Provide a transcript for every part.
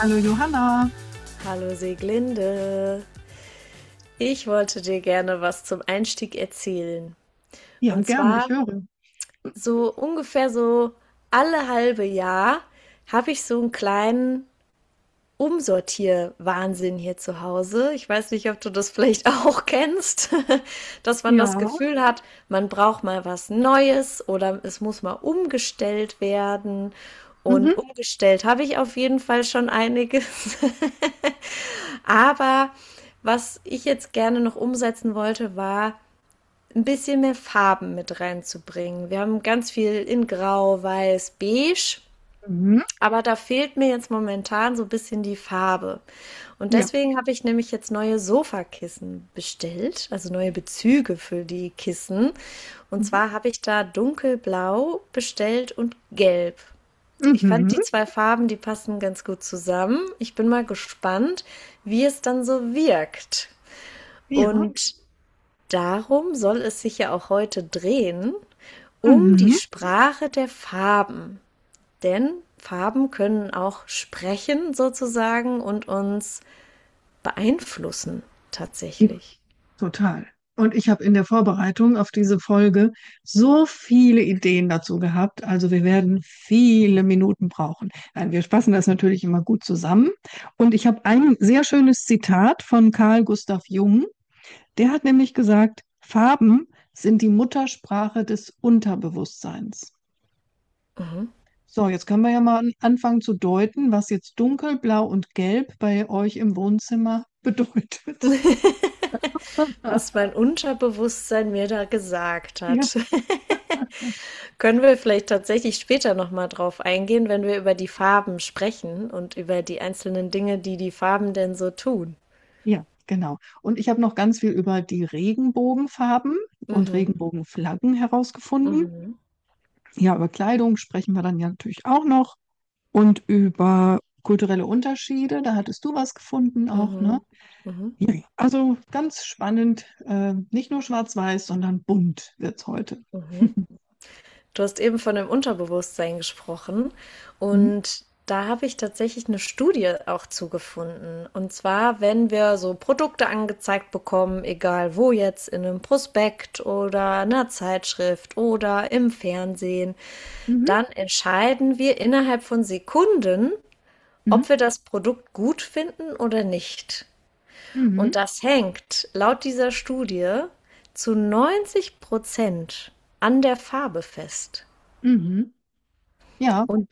Hallo Johanna. Hallo Sieglinde. Ich wollte dir gerne was zum Einstieg erzählen. Ja, Und gerne, ich zwar höre. so ungefähr so alle halbe Jahr habe ich so einen kleinen Umsortierwahnsinn hier zu Hause. Ich weiß nicht, ob du das vielleicht auch kennst, dass man das Ja, Gefühl hat, man braucht mal was Neues oder es muss mal umgestellt werden. Und mhm. umgestellt habe ich auf jeden Fall schon einiges. Aber was ich jetzt gerne noch umsetzen wollte, war ein bisschen mehr Farben mit reinzubringen. Wir haben ganz viel in Grau, Weiß, Beige, Mhm. aber da fehlt mir jetzt momentan so ein bisschen die Farbe. Und Ja. deswegen habe ich nämlich jetzt neue Sofakissen bestellt, also neue Bezüge für die Kissen. Und Mhm. zwar habe ich da dunkelblau bestellt und gelb. Ich fand Mhm. die zwei Farben, die passen ganz gut zusammen. Ich bin mal gespannt, wie es dann so wirkt. Ja. Und darum soll es sich ja auch heute drehen, um die Mhm. Sprache der Farben. Denn Farben können auch sprechen sozusagen und uns beeinflussen tatsächlich. Total. Und ich habe in der Vorbereitung auf diese Folge so viele Ideen dazu gehabt. Also wir werden viele Minuten brauchen. Nein, wir fassen das natürlich immer gut zusammen. Und ich habe ein sehr schönes Zitat von Carl Gustav Jung. Der hat nämlich gesagt, Farben sind die Muttersprache des Unterbewusstseins. Mhm. So, jetzt können wir ja mal anfangen zu deuten, was jetzt dunkel, blau und gelb bei euch im Wohnzimmer bedeutet. Was mein Unterbewusstsein mir da gesagt Ja, hat. Können wir vielleicht tatsächlich später nochmal drauf eingehen, wenn wir über die Farben sprechen und über die einzelnen Dinge, die die Farben denn so tun. ja, genau. Und ich habe noch ganz viel über die Regenbogenfarben und Mhm. Regenbogenflaggen herausgefunden. Mhm. Ja, über Kleidung sprechen wir dann ja natürlich auch noch. Und über kulturelle Unterschiede, da hattest du was gefunden auch, ne? Mhm. Mhm. Ja, also ganz spannend. Nicht nur schwarz-weiß, sondern bunt wird es heute. Mhm. Du hast eben von dem Unterbewusstsein gesprochen Mhm. und da habe ich tatsächlich eine Studie auch zugefunden. Und zwar, wenn wir so Produkte angezeigt bekommen, egal wo jetzt, in einem Prospekt oder einer Zeitschrift oder im Fernsehen, Mhm. dann entscheiden wir innerhalb von Sekunden, Mhm. ob wir das Produkt gut finden oder nicht. Und Mhm. das hängt laut dieser Studie zu 90% an der Farbe fest. Mhm. Ja, Und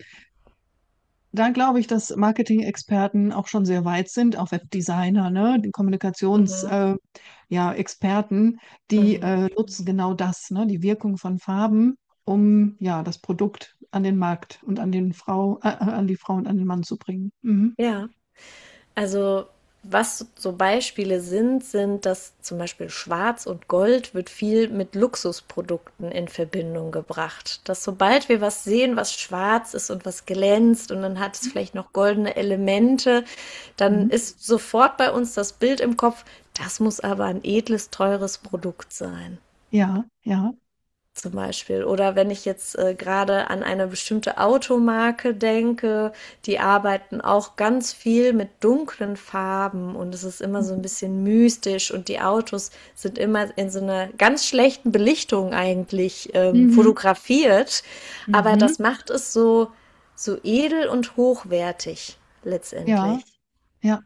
da glaube ich, dass Marketing-Experten auch schon sehr weit sind, auch Webdesigner, ne, die mhm, ja, Experten, die mhm. nutzen genau das, ne, die Wirkung von Farben, um ja das Produkt an den Markt und an die Frau und an den Mann zu bringen. Mhm. Ja, also was so Beispiele sind, dass zum Beispiel Schwarz und Gold wird viel mit Luxusprodukten in Verbindung gebracht. Dass sobald wir was sehen, was schwarz ist und was glänzt und dann hat es vielleicht noch goldene Elemente, dann Mhm. ist sofort bei uns das Bild im Kopf, das muss aber ein edles, teures Produkt sein. Ja, ja. Zum Beispiel. Oder wenn ich jetzt gerade an eine bestimmte Automarke denke, die arbeiten auch ganz viel mit dunklen Farben und es ist immer so ein bisschen mystisch und die Autos sind immer in so einer ganz schlechten Belichtung eigentlich Mhm. fotografiert. Aber Mhm. das macht es so, so edel und hochwertig Ja, letztendlich. ja.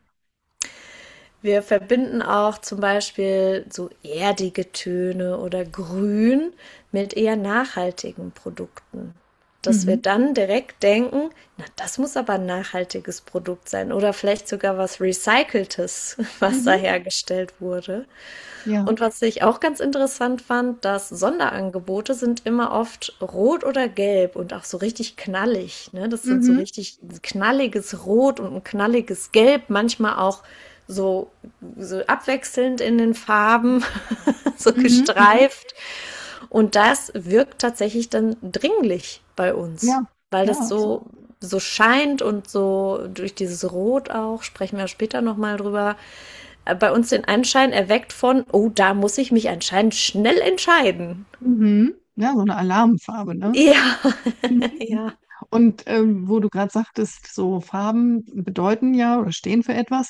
Wir verbinden auch zum Beispiel so erdige Töne oder Grün mit eher nachhaltigen Produkten. Dass wir Mhm. dann direkt denken, na, das muss aber ein nachhaltiges Produkt sein oder vielleicht sogar was Recyceltes, was da Mhm. hergestellt wurde. Ja. Und was ich auch ganz interessant fand, dass Sonderangebote sind immer oft rot oder gelb und auch so richtig knallig. Ne? Das sind so Mhm. richtig knalliges Rot und ein knalliges Gelb, manchmal auch so, so abwechselnd in den Farben, so Mhm. Mhm. gestreift. Und das wirkt tatsächlich dann dringlich bei uns, Ja, weil ja, das absolut. so, so scheint und so durch dieses Rot auch, sprechen wir später nochmal drüber, bei uns den Anschein erweckt von, oh, da muss ich mich anscheinend schnell entscheiden. Mhm. Ja, so eine Alarmfarbe, ne? Ja, Mhm. ja. Und wo du gerade sagtest, so Farben bedeuten ja oder stehen für etwas.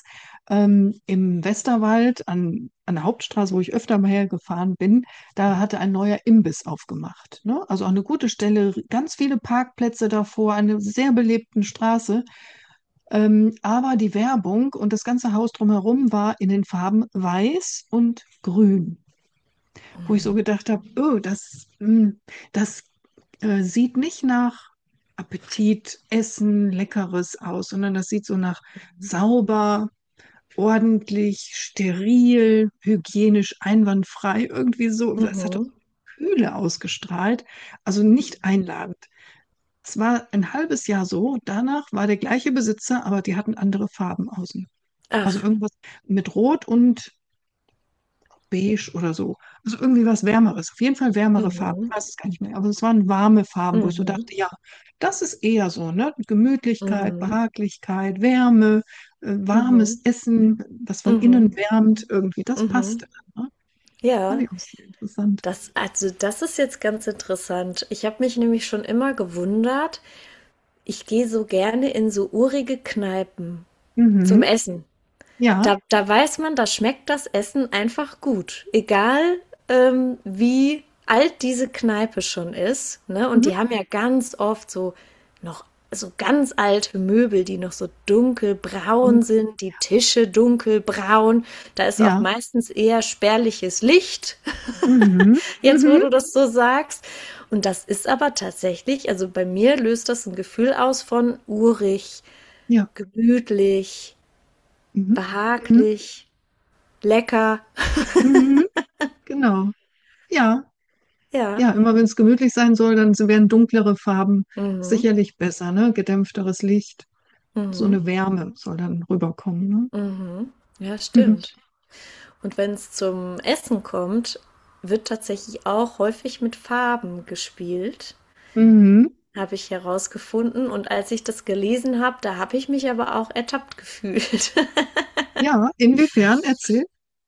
Im Westerwald an der Hauptstraße, wo ich öfter mal hergefahren bin, da hatte ein neuer Imbiss aufgemacht. Ne? Also auch eine gute Stelle, ganz viele Parkplätze davor, eine sehr belebten Straße. Aber die Werbung und das ganze Haus drumherum war in den Farben Weiß und Grün, wo ich so gedacht habe, oh, das sieht nicht nach Appetit, Essen, Leckeres aus, sondern das sieht so nach sauber, ordentlich, steril, hygienisch, einwandfrei, irgendwie so. Das hat auch Mhm. Kühle ausgestrahlt, also nicht einladend. Es war ein halbes Jahr so, danach war der gleiche Besitzer, aber die hatten andere Farben außen. Also Ach. irgendwas mit Rot und beige oder so. Also irgendwie was Wärmeres. Auf jeden Fall wärmere Farben. Ich Mhm. weiß es gar nicht mehr. Aber es waren warme Farben, wo ich so Mhm. dachte, ja, das ist eher so, ne? Gemütlichkeit, Mhm. Behaglichkeit, Wärme, warmes Mhm. Essen, was von innen Mhm. wärmt, irgendwie. Das Mhm. passte dann, ne? Fand Ja, ich auch sehr interessant. das ist jetzt ganz interessant. Ich habe mich nämlich schon immer gewundert. Ich gehe so gerne in so urige Kneipen zum Mhm. Essen. Ja. Da weiß man, da schmeckt das Essen einfach gut. Egal, wie alt diese Kneipe schon ist, ne? Und Mhm. die haben ja ganz oft so noch so ganz alte Möbel, die noch so dunkelbraun Dunkel. sind, die Tische dunkelbraun. Da ist auch Ja. meistens eher spärliches Licht, Mhm. jetzt wo Mhm. du das so sagst. Und das ist aber tatsächlich, also bei mir löst das ein Gefühl aus von urig, Ja. gemütlich, Mhm. Mhm. behaglich, lecker. Mhm. Genau. Ja. Ja. Ja, immer wenn es gemütlich sein soll, dann wären dunklere Farben Mhm. sicherlich besser, ne? Gedämpfteres Licht, so Mhm. eine Wärme soll dann rüberkommen, ne? Mhm. Ja, Mhm. stimmt. Und wenn es zum Essen kommt, wird tatsächlich auch häufig mit Farben gespielt, Mhm. habe ich herausgefunden. Und als ich das gelesen habe, da habe ich mich aber auch ertappt gefühlt. Ja, inwiefern? Erzähl.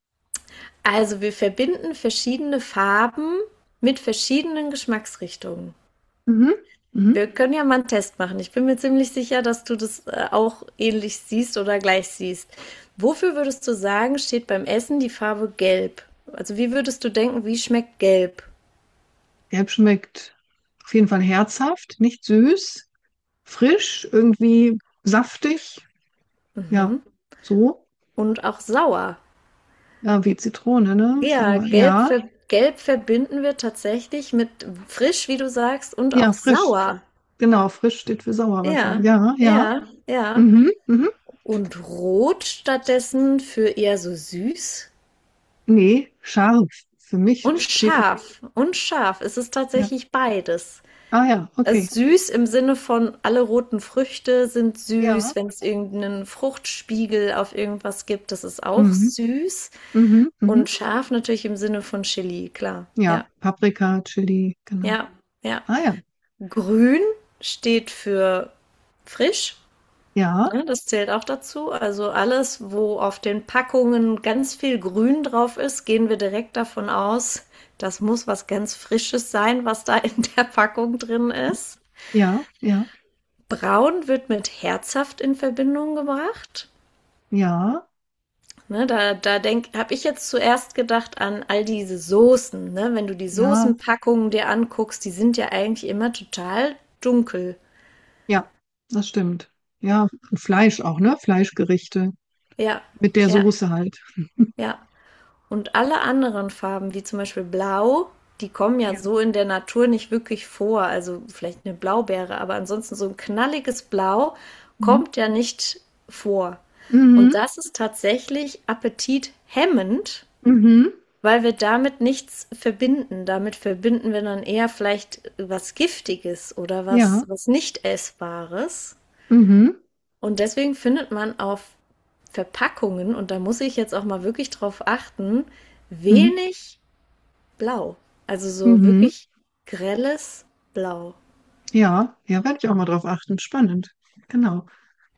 Also wir verbinden verschiedene Farben mit verschiedenen Geschmacksrichtungen. Mhm. Mhm. Wir können ja mal einen Test machen. Ich bin mir ziemlich sicher, dass du das auch ähnlich siehst oder gleich siehst. Wofür würdest du sagen, steht beim Essen die Farbe Gelb? Also wie würdest du denken, wie schmeckt Gelb? Gelb schmeckt auf jeden Fall herzhaft, nicht süß, frisch, irgendwie saftig. Ja, Mhm. so. Und auch sauer. Ja, wie Zitrone, ne? Ja, Sauer. Ja, Gelb verbinden wir tatsächlich mit frisch, wie du sagst, und ja, auch frisch. sauer. Genau, frisch steht für sauer Ja, wahrscheinlich. Ja, ja. ja, ja. Mhm. Mhm. Und rot stattdessen für eher so süß. Nee, scharf. Für mich Und steht das. scharf. Und scharf. Es ist Ja. tatsächlich beides. Ah ja, okay. Also süß im Sinne von alle roten Früchte sind Ja. süß. Wenn es irgendeinen Fruchtspiegel auf irgendwas gibt, das ist auch Mhm. süß. Mhm. Mhm. Und scharf natürlich im Sinne von Chili, klar. Ja, Ja, Paprika, Chili, genau. ja, ja. Ah ja. Grün steht für frisch. Ja. Ne? Das zählt auch dazu. Also alles, wo auf den Packungen ganz viel Grün drauf ist, gehen wir direkt davon aus, das muss was ganz Frisches sein, was da in der Packung drin ist. Ja, ja, Braun wird mit herzhaft in Verbindung gebracht. ja, Ne, habe ich jetzt zuerst gedacht an all diese Soßen. Ne? Wenn du die ja, Soßenpackungen dir anguckst, die sind ja eigentlich immer total dunkel. ja, das stimmt. Ja, und Fleisch auch, ne? Fleischgerichte Ja, mit der ja, Soße halt. ja. Und alle anderen Farben, wie zum Beispiel Blau, die kommen ja Ja. so in der Natur nicht wirklich vor. Also vielleicht eine Blaubeere, aber ansonsten so ein knalliges Blau Mhm. kommt ja nicht vor. Und Mhm. das ist tatsächlich appetithemmend, Mhm. weil wir damit nichts verbinden. Damit verbinden wir dann eher vielleicht was Giftiges oder Ja. was nicht Essbares. Mhm. Und deswegen findet man auf Verpackungen, und da muss ich jetzt auch mal wirklich drauf achten, Mhm. wenig Blau. Also so Mhm. wirklich grelles Blau. Ja, ja, werde ich auch mal drauf achten. Spannend. Genau.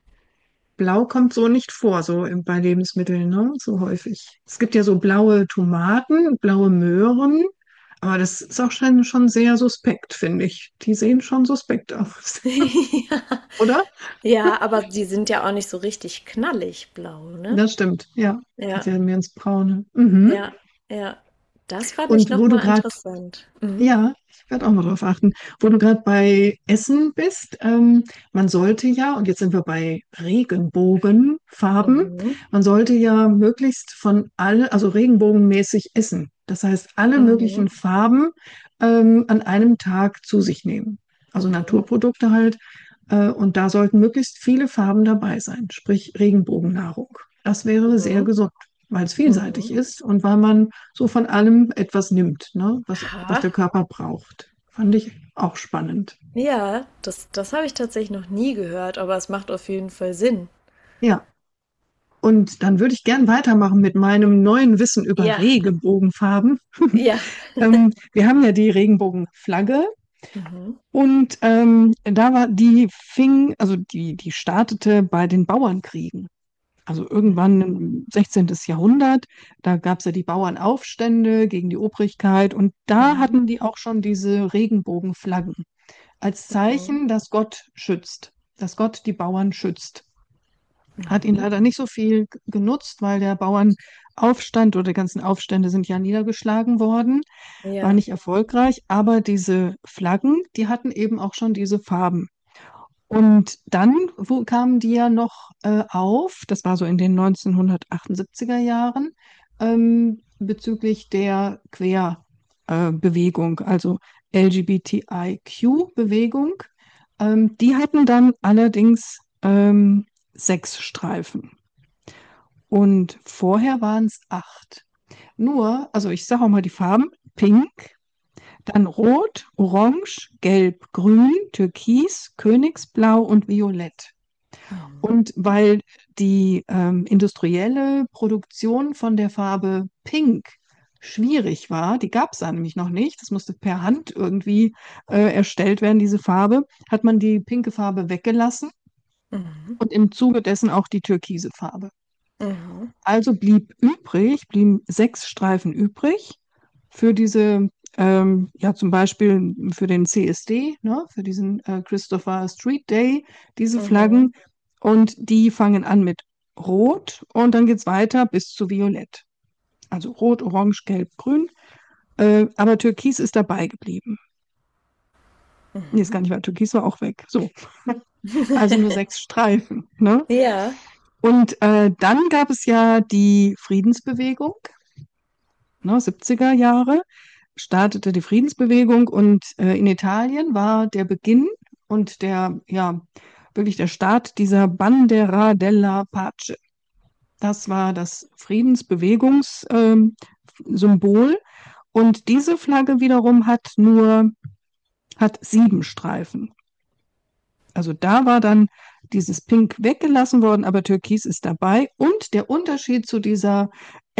Blau kommt so nicht vor, so bei Lebensmitteln, ne? So häufig. Es gibt ja so blaue Tomaten, blaue Möhren, Aber das ist auch schon sehr suspekt, finde ich. Die sehen schon suspekt aus, Ja. oder? Ja, aber die sind ja auch nicht so richtig knallig blau, ne? Das stimmt, ja. Die Ja, werden mir ins Braune. Mhm. ja, ja. Das fand ich Und wo du nochmal gerade interessant. Mhm. Ja, ich werde auch mal drauf achten. Wo du gerade bei Essen bist, man sollte ja, und jetzt sind wir bei Regenbogenfarben, Mhm. man sollte ja möglichst also regenbogenmäßig essen. Das heißt, alle möglichen Mhm. Farben an einem Tag zu sich nehmen. Also Mhm. Naturprodukte halt. Und da sollten möglichst viele Farben dabei sein, sprich Regenbogennahrung. Das wäre sehr Mhm. gesund, weil es vielseitig Mhm. ist und weil man so von allem etwas nimmt, ne, was Aha. der Körper braucht. Fand ich auch spannend. Ja, das habe ich tatsächlich noch nie gehört, aber es macht auf jeden Fall Sinn. Ja, und dann würde ich gern weitermachen mit meinem neuen Wissen über Ja, Regenbogenfarben. ja. Wir haben ja die Regenbogenflagge Mhm. und also die startete bei den Bauernkriegen. Also irgendwann im 16. Jahrhundert, da gab es ja die Bauernaufstände gegen die Obrigkeit und da Mhm. hatten die auch schon diese Regenbogenflaggen als Mhm. Zeichen, dass Gott schützt, dass Gott die Bauern schützt. Hat ihn Mhm. leider nicht so viel genutzt, weil der Bauernaufstand oder die ganzen Aufstände sind ja niedergeschlagen worden, war Ja. nicht erfolgreich, aber diese Flaggen, die hatten eben auch schon diese Farben. Und dann kamen die ja noch auf, das war so in den 1978er Jahren, bezüglich der Queerbewegung, also LGBTIQ-Bewegung. Die hatten dann allerdings 6 Streifen. Und vorher waren es 8. Nur, also ich sage auch mal die Farben, Pink, dann Rot, Orange, Gelb, Grün, Türkis, Königsblau und Violett. Mhm. Und weil die industrielle Produktion von der Farbe Pink schwierig war, die gab es da nämlich noch nicht, das musste per Hand irgendwie erstellt werden, diese Farbe, hat man die pinke Farbe weggelassen Mhm. und im Zuge dessen auch die türkise Farbe. Mhm. Also blieben 6 Streifen übrig für diese, ja zum Beispiel für den CSD, ne, für diesen Christopher Street Day, diese Mhm. Flaggen. Und die fangen an mit Rot und dann geht es weiter bis zu Violett. Also Rot, Orange, Gelb, Grün. Aber Türkis ist dabei geblieben. Nee, ist Mhm. gar nicht wahr. Türkis war auch weg. So, also nur 6 Streifen. Ne? Ja. Und dann gab es ja die Friedensbewegung, ne, 70er Jahre, startete die Friedensbewegung und in Italien war der Beginn und ja, wirklich der Start dieser Bandera della Pace. Das war das Friedensbewegungssymbol. Und diese Flagge wiederum hat 7 Streifen. Also da war dann dieses Pink weggelassen worden, aber Türkis ist dabei. Und der Unterschied zu dieser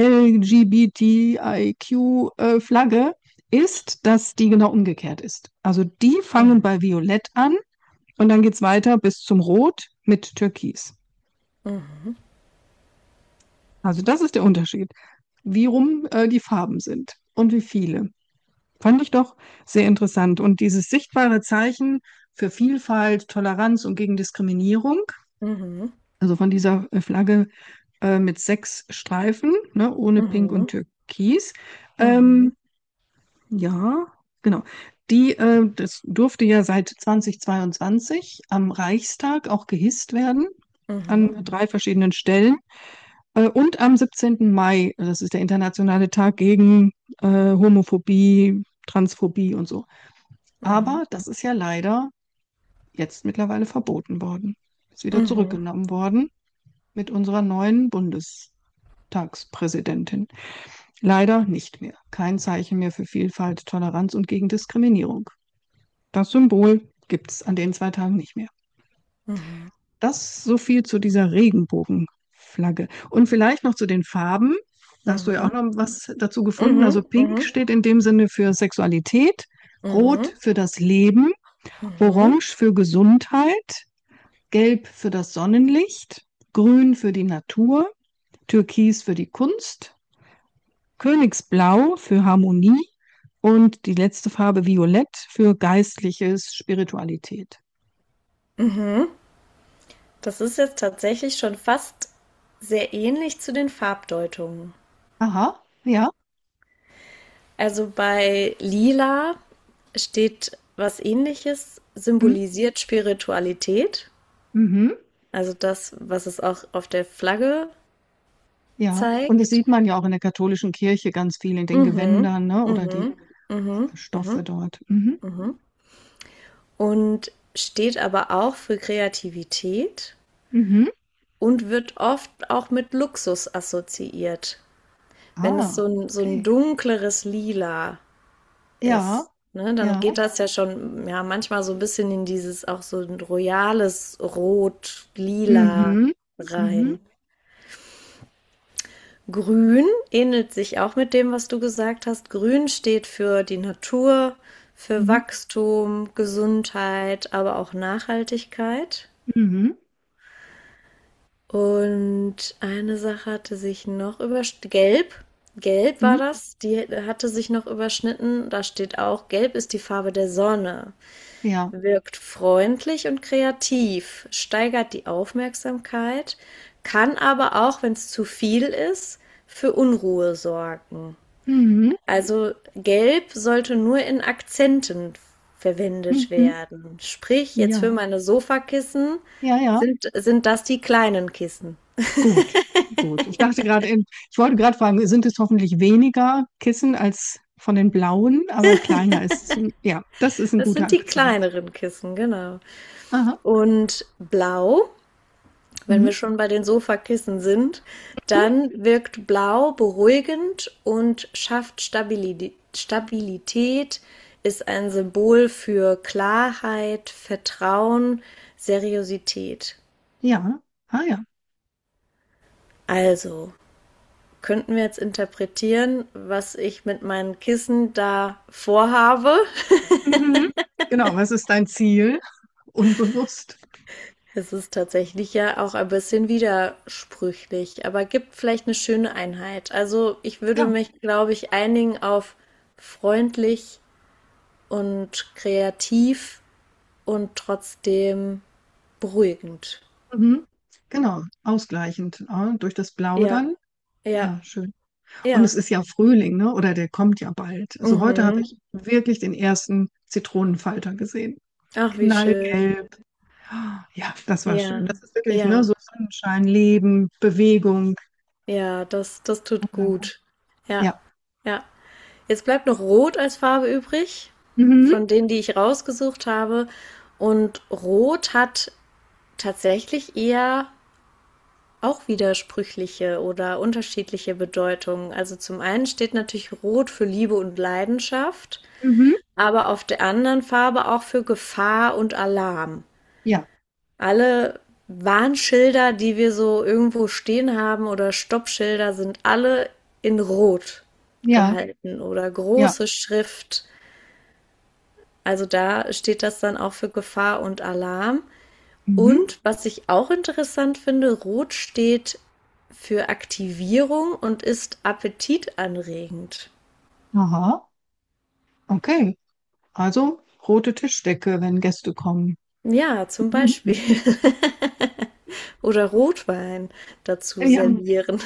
LGBTIQ-Flagge ist, dass die genau umgekehrt ist. Also die fangen Mhm. bei Violett an und dann geht es weiter bis zum Rot mit Türkis. Mhm. Also das ist der Unterschied, wie rum die Farben sind und wie viele. Fand ich doch sehr interessant. Und dieses sichtbare Zeichen für Vielfalt, Toleranz und gegen Diskriminierung, Mhm. also von dieser Flagge mit 6 Streifen, ne, ohne Pink und Mhm. Türkis. Mhm. Ähm, ja, genau. Das durfte ja seit 2022 am Reichstag auch gehisst werden, Mhm. an 3 verschiedenen Stellen. Und am 17. Mai, das ist der internationale Tag gegen Homophobie, Transphobie und so. Mhm. Aber das ist ja leider jetzt mittlerweile verboten worden. Ist wieder Mhm. zurückgenommen worden mit unserer neuen Bundestagspräsidentin. Leider nicht mehr. Kein Zeichen mehr für Vielfalt, Toleranz und gegen Diskriminierung. Das Symbol gibt es an den 2 Tagen nicht mehr. Mhm. Das so viel zu dieser Regenbogenflagge. Und vielleicht noch zu den Farben. Da hast du ja auch Mhm. noch was dazu gefunden. Also Mhm. Pink Mhm. steht in dem Sinne für Sexualität, Rot Mhm. für das Leben, Mhm. Orange für Gesundheit, Gelb für das Sonnenlicht, Grün für die Natur, Türkis für die Kunst, Königsblau für Harmonie, Und die letzte Farbe Violett für geistliches Spiritualität. Mhm. Das ist jetzt tatsächlich schon fast sehr ähnlich zu den Farbdeutungen. Aha, ja. Also bei Lila steht was Ähnliches, Mhm. symbolisiert Spiritualität. Mhm. Also das, was es auch auf der Flagge Ja. Und das zeigt. sieht man ja auch in der katholischen Kirche ganz viel in den Mhm, Gewändern, ne? Oder die mhm, mhm, Stoffe mhm, dort. Mhm. mhm. Und steht aber auch für Kreativität Mhm. und wird oft auch mit Luxus assoziiert. Wenn es Ah, so ein okay. dunkleres Lila Ja, ist, ne, dann ja. geht das ja schon, ja, manchmal so ein bisschen in dieses auch so ein royales Rot, Lila Mhm. Mhm. rein. Grün ähnelt sich auch mit dem, was du gesagt hast. Grün steht für die Natur, für Mhm. Wachstum, Gesundheit, aber auch Nachhaltigkeit. Mhm. Und eine Sache hatte sich noch Gelb. Gelb war Mhm. das. Die hatte sich noch überschnitten. Da steht auch, Gelb ist die Farbe der Sonne. Ja. Wirkt freundlich und kreativ, steigert die Aufmerksamkeit, kann aber auch, wenn es zu viel ist, für Unruhe sorgen. Mhm. Also Gelb sollte nur in Akzenten verwendet Mhm. werden. Sprich, jetzt für Ja. meine Sofakissen Ja, ja. sind das die kleinen Kissen. Gut. Gut. Ich wollte gerade fragen, sind es hoffentlich weniger Kissen als von den blauen, aber kleiner ist, ja, das ist ein Das guter sind die Akzent. kleineren Kissen, genau. Aha. Und Blau, wenn Mhm. wir schon bei den Sofakissen sind, dann wirkt Blau beruhigend und schafft Stabilität, ist ein Symbol für Klarheit, Vertrauen, Seriosität. Ja. Ah, ja. Also, könnten wir jetzt interpretieren, was ich mit meinen Kissen da vorhabe? Mhm. Genau. Was ist dein Ziel? Unbewusst. Es ist tatsächlich ja auch ein bisschen widersprüchlich, aber gibt vielleicht eine schöne Einheit. Also ich würde Ja. mich, glaube ich, einigen auf freundlich und kreativ und trotzdem beruhigend. Mhm. Genau. Ausgleichend. Durch das Blau Ja, dann. ja, Ja, schön. Und ja. es ist ja Frühling, ne? Oder der kommt ja bald. Also heute habe Mhm. ich wirklich den ersten Zitronenfalter gesehen. Ach, wie schön. Knallgelb. Ja, das war schön. Ja, Das ist wirklich, ne, ja, so Sonnenschein, Leben, Bewegung. ja, das tut Wunderbar. gut. Ja, Ja. ja. Jetzt bleibt noch Rot als Farbe übrig, Mhm. von denen, die ich rausgesucht habe. Und Rot hat tatsächlich eher auch widersprüchliche oder unterschiedliche Bedeutungen. Also zum einen steht natürlich Rot für Liebe und Leidenschaft, Mhm. aber auf der anderen Farbe auch für Gefahr und Alarm. Ja. Alle Warnschilder, die wir so irgendwo stehen haben oder Stoppschilder, sind alle in Rot Ja. gehalten oder Ja. große Schrift. Also da steht das dann auch für Gefahr und Alarm. Mhm. Und was ich auch interessant finde, Rot steht für Aktivierung und ist appetitanregend. Aha. Okay. Also rote Tischdecke, wenn Gäste kommen. Ja, zum Beispiel. Mhm. Oder Rotwein dazu Ja, servieren.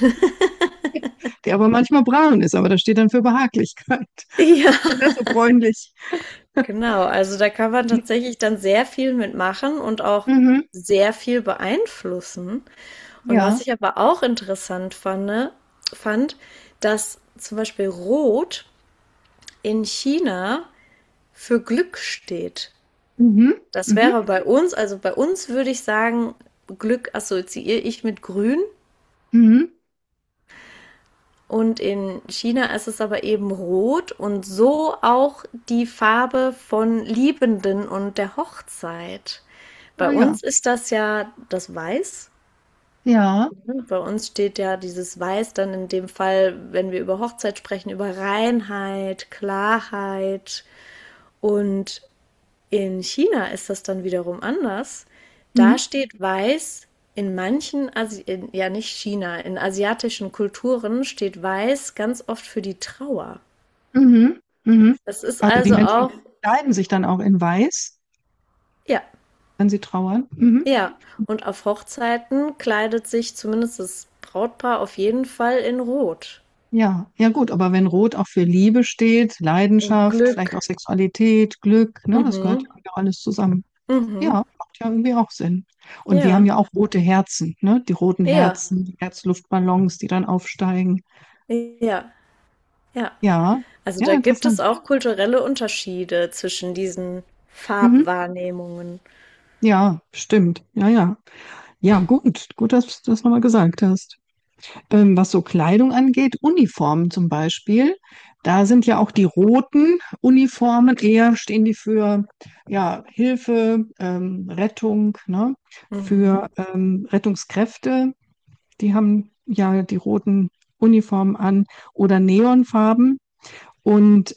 der aber manchmal braun ist, aber das steht dann für Behaglichkeit. Ja, Oder so bräunlich. genau. Also da kann man tatsächlich dann sehr viel mitmachen und auch Mhm. sehr viel beeinflussen. Und was Ja. ich aber auch interessant fand, dass zum Beispiel Rot in China für Glück steht. Mhm. Das Mhm. wäre bei uns, also bei uns würde ich sagen, Glück assoziiere ich mit Grün. Mhm. Und in China ist es aber eben rot und so auch die Farbe von Liebenden und der Hochzeit. Bei Ah ja. uns ist das ja das Weiß. Ja. Bei uns steht ja dieses Weiß dann in dem Fall, wenn wir über Hochzeit sprechen, über Reinheit, Klarheit. Und in China ist das dann wiederum anders. Da Mhm. steht Weiß in ja nicht China, in asiatischen Kulturen steht Weiß ganz oft für die Trauer. Mhm. Mhm. Das ist Also die also Menschen auch, kleiden sich dann auch in weiß, ja, wenn sie trauern. Mhm. ja. Und auf Hochzeiten kleidet sich zumindest das Brautpaar auf jeden Fall in Rot. Ja, ja gut, aber wenn Rot auch für Liebe steht, Und Leidenschaft, vielleicht auch Glück. Sexualität, Glück, ne, das gehört Mhm. ja auch alles zusammen. Mhm. Ja, macht ja irgendwie auch Sinn. Und wir haben Ja. ja auch rote Herzen, ne? Die roten Ja. Herzen, die Herzluftballons, die dann aufsteigen. Ja. Ja. Ja, Also ja, da gibt es interessant. auch kulturelle Unterschiede zwischen diesen Mhm. Farbwahrnehmungen. Ja, stimmt. Ja, ja. Ja, gut, gut, dass du das nochmal gesagt hast. Was so Kleidung angeht, Uniformen zum Beispiel, da sind ja auch die roten Uniformen eher, stehen die für ja, Hilfe, Rettung, ne? Mhm. Für Rettungskräfte, die haben ja die roten Uniformen an oder Neonfarben. Und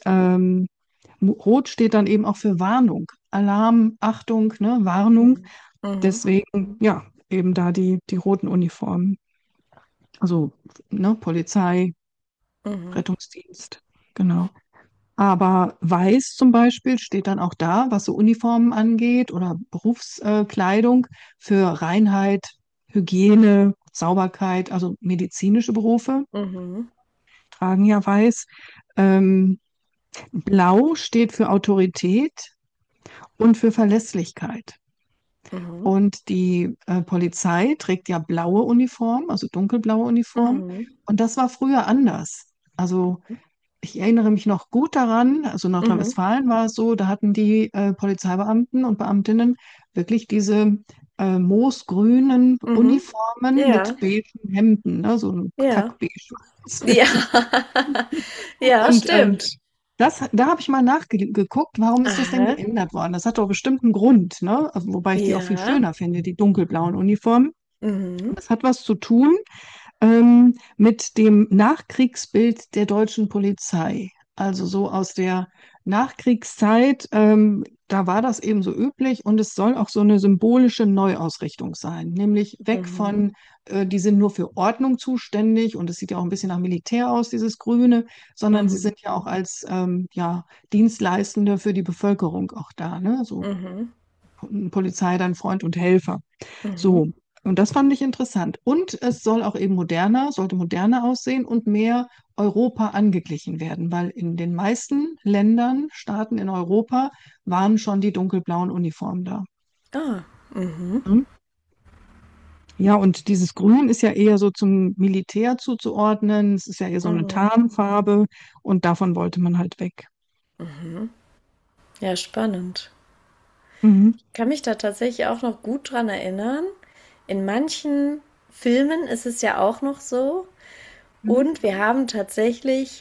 Rot steht dann eben auch für Warnung, Alarm, Achtung, ne, Warnung. Mhm. Mhm. Deswegen, ja, eben da die roten Uniformen. Also, ne, Polizei, Mhm. Rettungsdienst, genau. Aber weiß zum Beispiel steht dann auch da, was so Uniformen angeht oder Berufskleidung für Reinheit, Hygiene, Sauberkeit, also medizinische Berufe Mhm. tragen ja weiß. Ähm, Blau steht für Autorität und für Verlässlichkeit. Mhm. Und die Polizei trägt ja blaue Uniform, also dunkelblaue Uniform. Mhm. Und das war früher anders. Also ich erinnere mich noch gut daran, also Mhm. Nordrhein-Westfalen war es so, da hatten die Polizeibeamten und Beamtinnen wirklich diese moosgrünen Mhm. Uniformen mit Ja. beigen Hemden, ne, so ein Ja. Kackbeige. Ja. Ja, Und stimmt. da habe ich mal nachgeguckt, warum ist das denn Aha. geändert worden? Das hat doch bestimmt einen Grund, ne? Also, wobei ich die auch viel Ja. schöner finde, die dunkelblauen Uniformen. Mhm. Und das hat was zu tun mit dem Nachkriegsbild der deutschen Polizei. Also so aus der Nachkriegszeit, da war das eben so üblich und es soll auch so eine symbolische Neuausrichtung sein, nämlich weg Mhm. von, die sind nur für Ordnung zuständig und es sieht ja auch ein bisschen nach Militär aus, dieses Grüne, sondern sie Mhm. sind ja auch als ja, Dienstleistende für die Bevölkerung auch da, ne? So Mhm. Polizei dann Freund und Helfer. Mhm. So, und das fand ich interessant. Und es soll auch eben moderner, sollte moderner aussehen und mehr Europa angeglichen werden, weil in den meisten Ländern, Staaten in Europa waren schon die dunkelblauen Uniformen da. Ah. Mhm. Hm? Ja, und dieses Grün ist ja eher so zum Militär zuzuordnen. Es ist ja eher so eine Mhm. Tarnfarbe und davon wollte man halt weg. Mhm. Ja, spannend. Mhm. Ich kann mich da tatsächlich auch noch gut dran erinnern. In manchen Filmen ist es ja auch noch so. Mhm. Und wir haben tatsächlich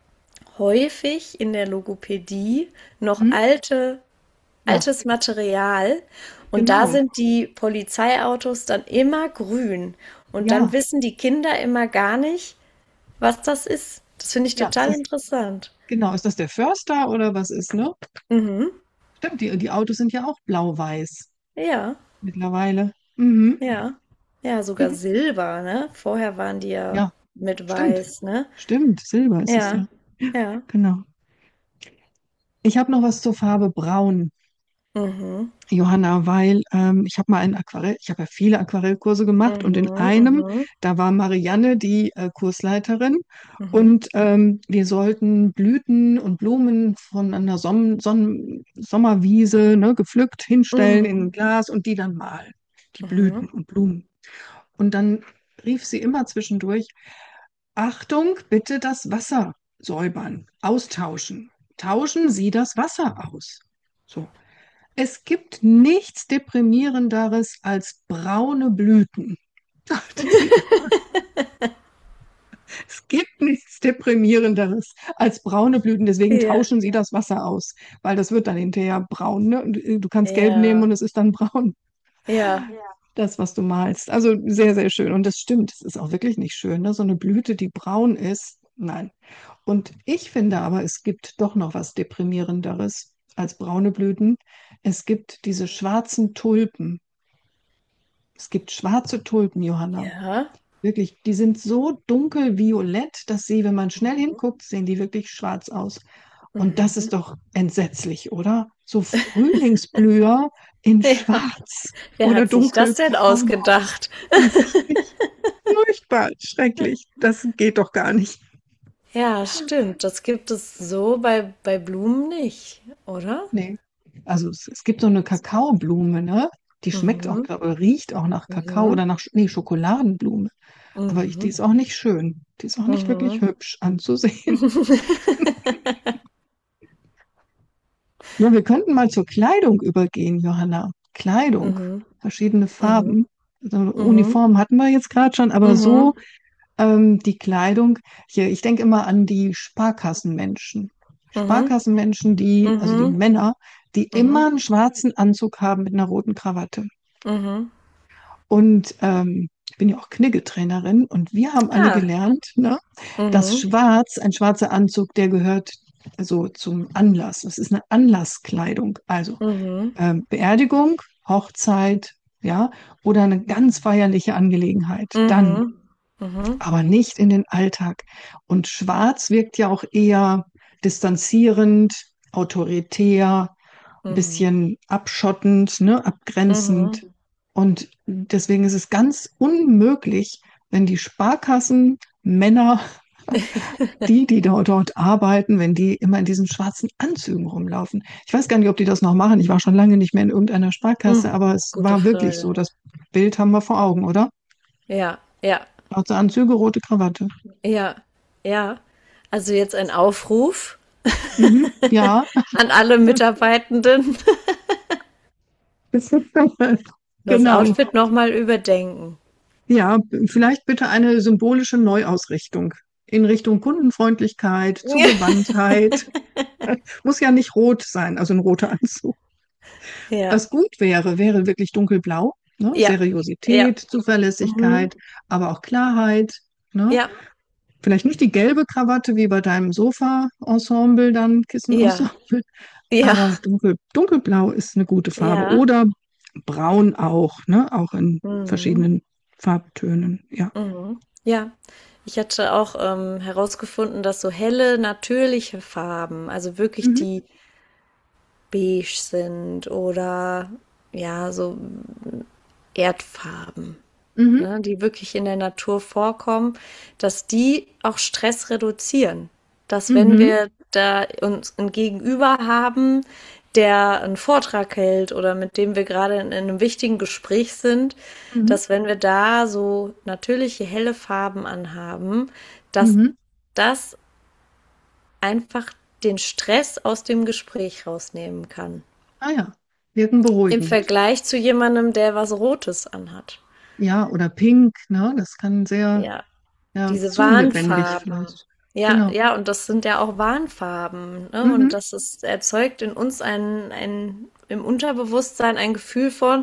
häufig in der Logopädie noch Mhm. Ja, altes Material. Und da genau. sind die Polizeiautos dann immer grün. Und dann Ja, wissen die Kinder immer gar nicht, was das ist. Das finde ich ja, ist total das, interessant. genau, ist das der Förster oder was ist, ne? Mhm. Stimmt, die Autos sind ja auch blau-weiß Ja, mittlerweile. Mhm. ja. Ja, sogar Silber, ne? Vorher waren die ja Ja, mit stimmt. Weiß, ne? Stimmt, Silber ist es Ja, ja. Ja, ja. genau. Ich habe noch was zur Farbe Braun, Mhm. Johanna, weil ich habe mal ein Aquarell, ich habe ja viele Aquarellkurse gemacht und in Mhm, einem, mhm, da war Marianne die Kursleiterin mhm, und wir sollten Blüten und Blumen von einer Sommerwiese, ne, gepflückt hinstellen in mhm, ein Glas und die dann malen, die mhm. Blüten und Blumen. Und dann rief sie immer zwischendurch, Achtung, bitte das Wasser säubern, austauschen. Tauschen Sie das Wasser aus. So. Es gibt nichts Deprimierenderes als braune Blüten, sagte sie. Es gibt nichts Deprimierenderes als braune Blüten. Deswegen Ja, tauschen Sie das Wasser aus, weil das wird dann hinterher braun. Ne? Und du kannst gelb nehmen ja, und es ist dann braun. ja. Das, was du malst. Also sehr, sehr schön. Und das stimmt. Es ist auch wirklich nicht schön. Ne? So eine Blüte, die braun ist. Nein. Und ich finde aber, es gibt doch noch was Deprimierenderes als braune Blüten. Es gibt diese schwarzen Tulpen. Es gibt schwarze Tulpen, Johanna. Ja. Wirklich, die sind so dunkelviolett, dass sie, wenn man schnell Mhm. hinguckt, sehen die wirklich schwarz aus. Und das Mhm. ist doch entsetzlich, oder? So Frühlingsblüher in Ja. Schwarz Wer oder hat sich das denn dunkelbraun. ausgedacht? Weiß ich nicht. Furchtbar, schrecklich. Das geht doch gar nicht. Ja, stimmt. Das gibt es so bei Blumen nicht, oder? Nee. Also es gibt so eine Kakaoblume, ne? Die schmeckt auch, Mhm. glaube riecht auch nach Kakao Mhm. oder nach, nee, Schokoladenblume. Aber die Mhm. ist auch nicht schön. Die ist auch nicht wirklich Mhm. hübsch anzusehen. Ja, wir könnten mal zur Kleidung übergehen, Johanna. Kleidung, Mhm. verschiedene Mhm. Farben. Also Mhm. Uniform hatten wir jetzt gerade schon, aber so Mhm. die Kleidung. Hier, ich denke immer an die Sparkassenmenschen. Mhm. Sparkassenmenschen, also die Mhm. Männer, die Mhm. immer einen schwarzen Anzug haben mit einer roten Krawatte. Mhm. Und ich bin ja auch Kniggetrainerin und wir haben alle Ah. gelernt, ne, dass Mhm. ein schwarzer Anzug, der gehört so zum Anlass. Das ist eine Anlasskleidung. Also Mhm. Beerdigung, Hochzeit, ja, oder eine ganz feierliche Angelegenheit. Dann, Mhm. Mhm. aber nicht in den Alltag. Und schwarz wirkt ja auch eher distanzierend, autoritär, ein Mhm. bisschen abschottend, ne, abgrenzend. Mhm. Und deswegen ist es ganz unmöglich, wenn die Sparkassen, Männer, die dort arbeiten, wenn die immer in diesen schwarzen Anzügen rumlaufen. Ich weiß gar nicht, ob die das noch machen. Ich war schon lange nicht mehr in irgendeiner Sparkasse, Mhm. aber es Gute war wirklich so. Frage. Das Bild haben wir vor Augen, oder? Ja, ja, Schwarze Anzüge, rote Krawatte. ja, ja. Also jetzt ein Aufruf Mhm. Ja, an alle Mitarbeitenden, das genau. Outfit nochmal überdenken. Ja, vielleicht bitte eine symbolische Neuausrichtung in Richtung Kundenfreundlichkeit, Zugewandtheit. Muss ja nicht rot sein, also ein roter Anzug. Ja, Was gut wäre, wäre wirklich dunkelblau, ne? ja, ja. Seriosität, Mhm. Zuverlässigkeit, aber auch Klarheit, ne? Ja, Vielleicht nicht die gelbe Krawatte wie bei deinem Sofa-Ensemble, dann ja, Kissenensemble, ja, aber dunkelblau ist eine gute Farbe. ja. Oder braun auch, ne? Auch in Mhm. verschiedenen Farbtönen, ja. Mhm. Ja. Ich hatte auch herausgefunden, dass so helle, natürliche Farben, also wirklich Mhm. die beige sind oder ja, so Erdfarben, Mhm. ne, die wirklich in der Natur vorkommen, dass die auch Stress reduzieren. Dass wenn Mhm. wir da uns ein Gegenüber haben, der einen Vortrag hält oder mit dem wir gerade in einem wichtigen Gespräch sind, Mhm. dass wenn wir da so natürliche helle Farben anhaben, dass Mhm. das einfach den Stress aus dem Gespräch rausnehmen kann. Ah ja, wirken Im beruhigend. Vergleich zu jemandem, der was Rotes anhat. Ja, oder pink, ne? Das kann sehr, Ja, ja, diese zu lebendig Warnfarben. vielleicht. Ja, Genau. ja, und das sind ja auch Warnfarben, ne? Und Mhm. das ist, erzeugt in uns im Unterbewusstsein ein Gefühl von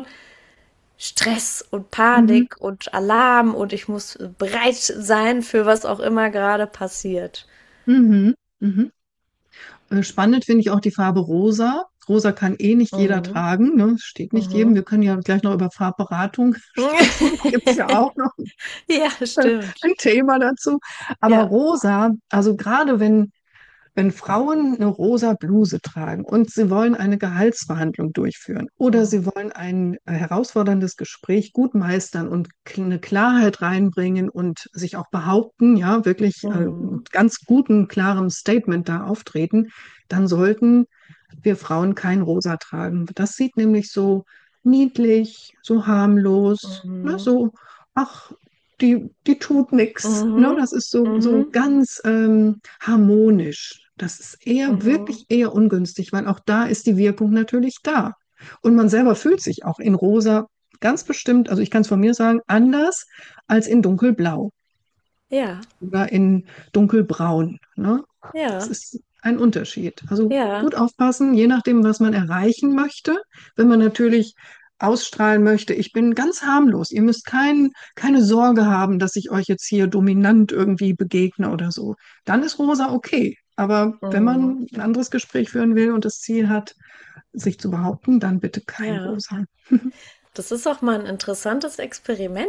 Stress und Mhm. Panik und Alarm und ich muss bereit sein für was auch immer gerade passiert. Mhm. Mhm. Spannend finde ich auch die Farbe Rosa. Rosa kann eh nicht jeder Mhm. tragen, ne? Es steht nicht jedem. Mhm. Wir können ja gleich noch über Farbberatung sprechen. Gibt es ja auch noch Ja, stimmt. ein Thema dazu. Aber Ja. rosa, also gerade wenn Frauen eine rosa Bluse tragen und sie wollen eine Gehaltsverhandlung durchführen oder Mhm. sie wollen ein herausforderndes Gespräch gut meistern und eine Klarheit reinbringen und sich auch behaupten, ja, wirklich Mhm. mit ganz gutem, klarem Statement da auftreten, dann sollten wir Frauen kein Rosa tragen. Das sieht nämlich so niedlich, so harmlos, ne, Mhm. so, ach, die tut nix. Ne? Mhm. Das ist so Mhm. ganz harmonisch. Das ist Mhm. wirklich eher ungünstig, weil auch da ist die Wirkung natürlich da. Und man selber fühlt sich auch in Rosa ganz bestimmt, also ich kann es von mir sagen, anders als in Dunkelblau Ja, oder in Dunkelbraun. Ne? Das ja, ist ein Unterschied. Also ja. gut aufpassen, je nachdem, was man erreichen möchte. Wenn man natürlich ausstrahlen möchte, ich bin ganz harmlos. Ihr müsst keine Sorge haben, dass ich euch jetzt hier dominant irgendwie begegne oder so. Dann ist Rosa okay. Aber wenn Mhm. man ein anderes Gespräch führen will und das Ziel hat, sich zu behaupten, dann bitte kein Ja. Rosa. Das ist auch mal ein interessantes Experiment.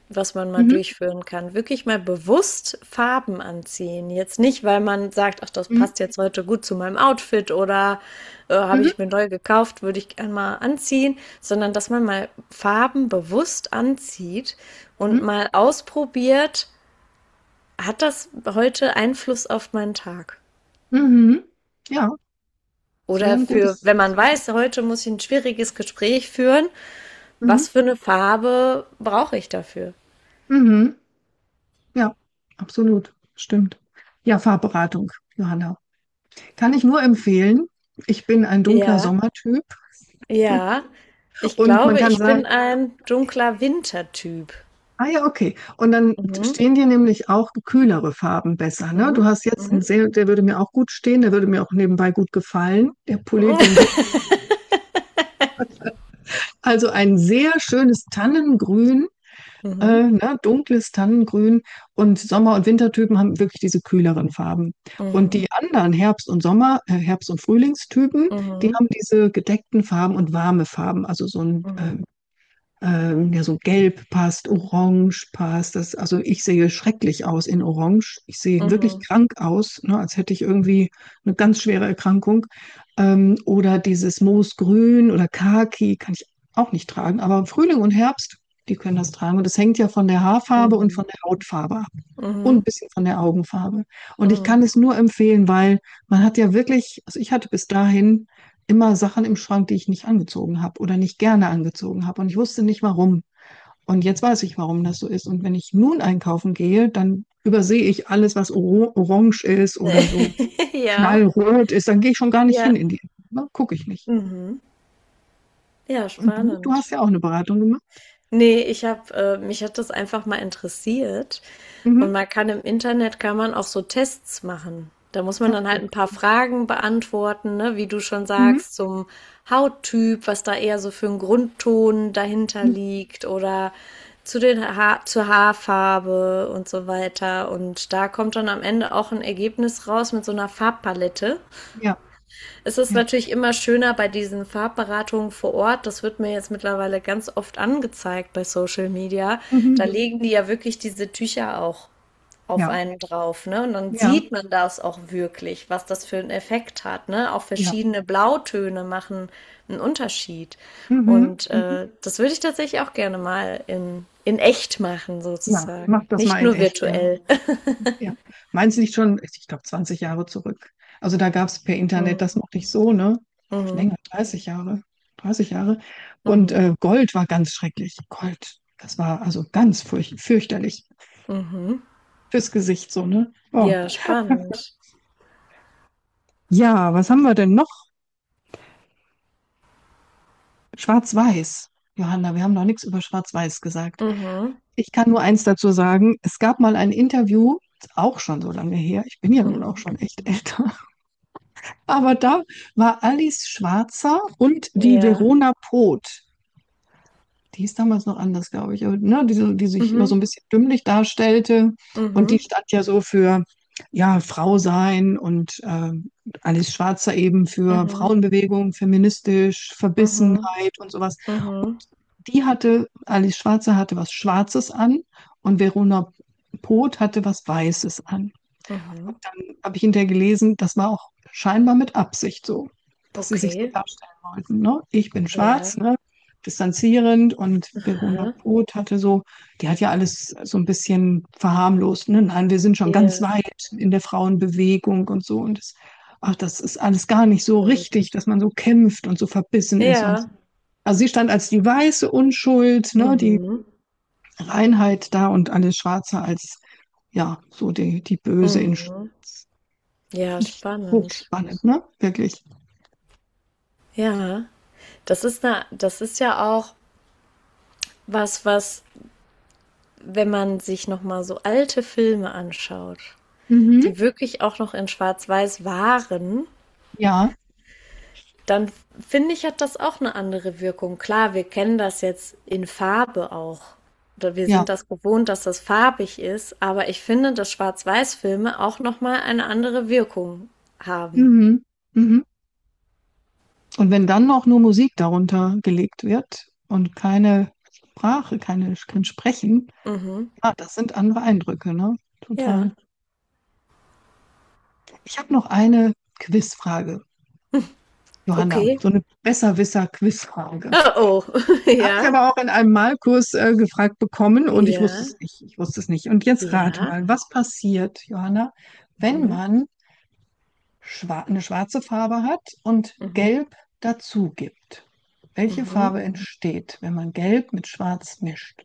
was man mal Mhm. durchführen kann. Wirklich mal bewusst Farben anziehen. Jetzt nicht, weil man sagt, ach, das Mhm. passt jetzt heute gut zu meinem Outfit oder habe Mhm. ich mir neu gekauft, würde ich gern mal anziehen, sondern dass man mal Farben bewusst anzieht und Mhm. mal ausprobiert, hat das heute Einfluss auf meinen Tag? Mhm. Ja, das wäre Oder ein für, gutes. wenn man weiß, heute muss ich ein schwieriges Gespräch führen, Mhm. was für eine Farbe brauche ich dafür? Mhm. Ja, absolut. Stimmt. Ja, Farbberatung, Johanna. Kann ich nur empfehlen. Ich bin ein dunkler Ja, Sommertyp ja. Ich und man glaube, kann ich sagen, bin ein dunkler Wintertyp. ah ja, okay. Und dann Mhm, stehen dir nämlich auch kühlere Farben besser, ne? mhm, Du hast jetzt einen mhm. sehr, der würde mir auch gut stehen, der würde mir auch nebenbei gut gefallen, der Pulli, den du. Also ein sehr schönes Tannengrün, Mhm, ne, dunkles Tannengrün, und Sommer- und Wintertypen haben wirklich diese kühleren Farben. Und mhm, die anderen Herbst- und Frühlingstypen, die mhm, haben diese gedeckten Farben und warme Farben, also so ein mhm, ja, so Gelb passt, Orange passt. Also ich sehe schrecklich aus in Orange. Ich sehe wirklich mhm, krank aus, ne, als hätte ich irgendwie eine ganz schwere Erkrankung. Oder dieses Moosgrün oder Khaki kann ich auch nicht tragen. Aber Frühling und Herbst, die können das tragen. Und das hängt ja von der Haarfarbe und mhm, von der Hautfarbe ab und mhm, ein bisschen von der Augenfarbe. Und ich kann mhm, es nur empfehlen, weil man hat ja wirklich, also ich hatte bis dahin immer Sachen im Schrank, die ich nicht angezogen habe oder nicht gerne angezogen habe. Und ich wusste nicht warum. Und jetzt weiß ich, warum das so ist. Und wenn ich nun einkaufen gehe, dann übersehe ich alles, was orange ist oder so Ja, knallrot ist. Dann gehe ich schon gar nicht hin ja. in die. Ne? Gucke ich nicht. Mhm. Ja, Und du spannend. hast ja auch eine Beratung gemacht. Nee, mich hat das einfach mal interessiert. Und Mhm. kann man auch so Tests machen. Da muss man Ja, dann halt cool. ein paar Fragen beantworten, ne, wie du schon Mhm. sagst, zum Hauttyp, was da eher so für ein Grundton dahinter Mhm. liegt oder zur Haarfarbe und so weiter. Und da kommt dann am Ende auch ein Ergebnis raus mit so einer Farbpalette. Ja, Es ist ja. natürlich immer schöner bei diesen Farbberatungen vor Ort. Das wird mir jetzt mittlerweile ganz oft angezeigt bei Social Media. Da Mhm. legen die ja wirklich diese Tücher auch auf Ja, einen drauf, ne? Und dann ja, sieht man das auch wirklich, was das für einen Effekt hat, ne? Auch ja. verschiedene Blautöne machen einen Unterschied. Mhm. Und Mhm. das würde ich tatsächlich auch gerne mal in echt machen, Ja, mach sozusagen. das mal Nicht in nur echt, ja. virtuell. Ja. Meinst du nicht schon, ich glaube, 20 Jahre zurück? Also da gab es per Internet das Mhm. noch nicht so, ne? Mhm. Länger, 30 Jahre. 30 Jahre. Und Mhm. Gold war ganz schrecklich. Gold, das war also ganz fürchterlich Mhm. fürs Gesicht so, ne? Oh. Ja, spannend. Ja, was haben wir denn noch? Schwarz-Weiß. Johanna, wir haben noch nichts über Schwarz-Weiß gesagt. Mhm. Ich kann nur eins dazu sagen. Es gab mal ein Interview, ist auch schon so lange her. Ich bin ja nun auch Mhm. schon echt älter. Aber da war Alice Schwarzer und die Ja. Verona Poth. Die ist damals noch anders, glaube ich, aber, ne, die sich immer so Mhm. ein bisschen dümmlich darstellte. Und die Mhm. stand ja so für, ja, Frau sein, und Alice Schwarzer eben für Mhm. Frauenbewegung, feministisch, Mhm. Verbissenheit und sowas. Und Mhm. Alice Schwarzer hatte was Schwarzes an und Verona Poth hatte was Weißes an. Und Mhm. dann habe ich hinterher gelesen, das war auch scheinbar mit Absicht so, dass sie sich so Okay. darstellen wollten. Ne? Ich bin Ja. schwarz, ne? Distanzierend, und Verona Aha. Poth hatte so, die hat ja alles so ein bisschen verharmlost. Ne? Nein, wir sind schon ganz Ja. weit in der Frauenbewegung und so. Und ach, das ist alles gar nicht so richtig, dass man so kämpft und so verbissen ist. Und Ja. also sie stand als die weiße Unschuld, ne? Die Mhm. Reinheit da, und alles Schwarze als, ja, so die Böse in Mhm. Schwarz. Ja, Finde ich spannend. hochspannend, ne? Wirklich. Ja. Das ist ja auch was, wenn man sich noch mal so alte Filme anschaut, Mhm. die wirklich auch noch in Schwarz-Weiß waren, Ja, dann finde ich, hat das auch eine andere Wirkung. Klar, wir kennen das jetzt in Farbe auch. Oder wir ja. sind das gewohnt, dass das farbig ist, aber ich finde, dass Schwarz-Weiß-Filme auch noch mal eine andere Wirkung haben. Mhm. Mhm. Und wenn dann noch nur Musik darunter gelegt wird und keine Sprache, kein Sprechen. Mhm. Ja, das sind andere Eindrücke, ne? Ja. Total. Ich habe noch eine Quizfrage, Johanna, Okay. so eine Besserwisser-Quizfrage. Oh, oh. Habe ich Ja. aber auch in einem Malkurs gefragt bekommen und ich wusste Ja. es nicht. Ich wusste es nicht. Und jetzt rate Ja. mal, was passiert, Johanna, wenn Mhm. man eine schwarze Farbe hat und Mhm. Gelb dazu gibt? Welche Mhm. Farbe entsteht, wenn man Gelb mit Schwarz mischt?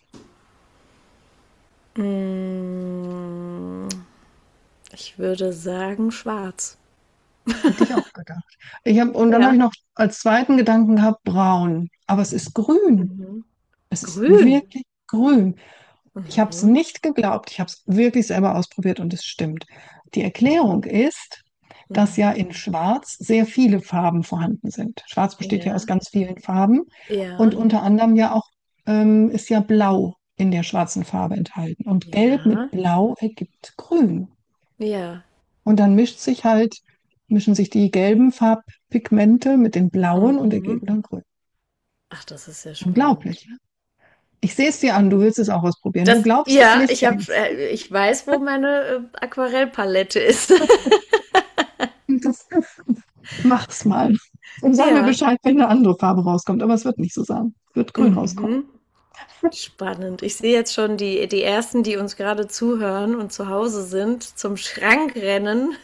Mm, Ich würde sagen schwarz. Hätte ich auch gedacht. Und dann habe Ja. ich noch als zweiten Gedanken gehabt, braun. Aber es ist grün. Mhm. Es ist Grün. wirklich grün. Ich habe es Mhm. nicht geglaubt. Ich habe es wirklich selber ausprobiert und es stimmt. Die Erklärung ist, dass Mhm. ja in Schwarz sehr viele Farben vorhanden sind. Schwarz besteht ja aus Ja. ganz vielen Farben und Ja. unter anderem ja auch ist ja Blau in der schwarzen Farbe enthalten. Und Gelb mit Ja. Blau ergibt Grün. Ja. Und dann mischen sich die gelben Farbpigmente mit den blauen und Mhm. ergeben dann Grün. Ach, das ist ja spannend. Unglaublich. Ne? Ich sehe es dir an, du willst es auch ausprobieren. Du Das, glaubst es ja, nicht, Jens. ich weiß, wo meine Aquarellpalette ist. Das, mach's mal. Und sag mir Ja. Bescheid, wenn eine andere Farbe rauskommt. Aber es wird nicht so sein. Es wird grün rauskommen. Mhm. Spannend. Ich sehe jetzt schon die ersten, die uns gerade zuhören und zu Hause sind, zum Schrank rennen.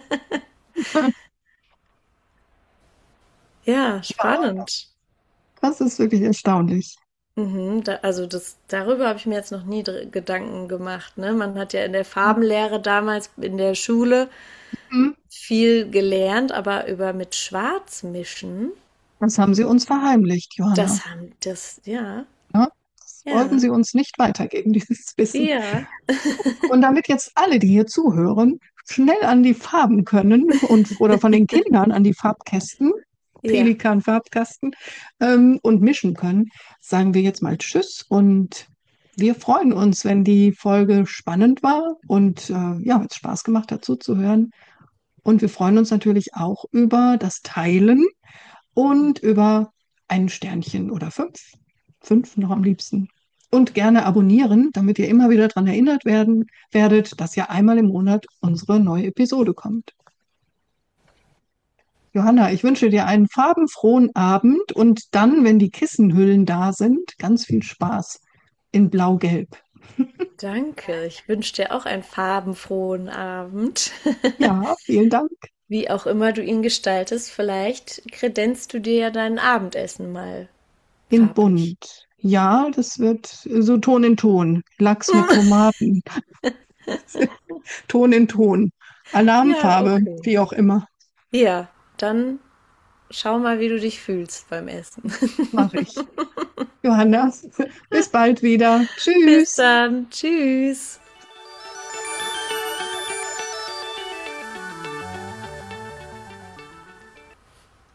Ja, Ja, spannend. das ist wirklich erstaunlich. Also darüber habe ich mir jetzt noch nie Gedanken gemacht, ne? Man hat ja in der Farbenlehre damals in der Schule Hm, viel gelernt, aber über mit Schwarz mischen, das haben sie uns verheimlicht, Johanna. ja, Ja, das wollten ja, sie uns nicht weitergeben, dieses Wissen. ja, Und damit jetzt alle, die hier zuhören, schnell an die Farben können oder von den Kindern an die Farbkästen, ja. Pelikan-Farbkasten, und mischen können, sagen wir jetzt mal Tschüss und wir freuen uns, wenn die Folge spannend war und ja, es Spaß gemacht hat zuzuhören. Und wir freuen uns natürlich auch über das Teilen und über ein Sternchen oder fünf. Fünf noch am liebsten. Und gerne abonnieren, damit ihr immer wieder daran erinnert werdet, dass ja einmal im Monat unsere neue Episode kommt. Johanna, ich wünsche dir einen farbenfrohen Abend und dann, wenn die Kissenhüllen da sind, ganz viel Spaß in Blau-Gelb. Danke. Ich wünsche dir auch einen farbenfrohen Abend. Ja, vielen Dank. Wie auch immer du ihn gestaltest, vielleicht kredenzt du dir ja dein Abendessen mal In farblich. bunt. Ja, das wird so Ton in Ton. Lachs mit Tomaten. Ton in Ton. Ja, Alarmfarbe, okay. wie auch immer. Ja, dann schau mal, wie du dich fühlst beim Essen. Mache ich. Johanna, bis bald wieder. Bis Tschüss. dann. Tschüss.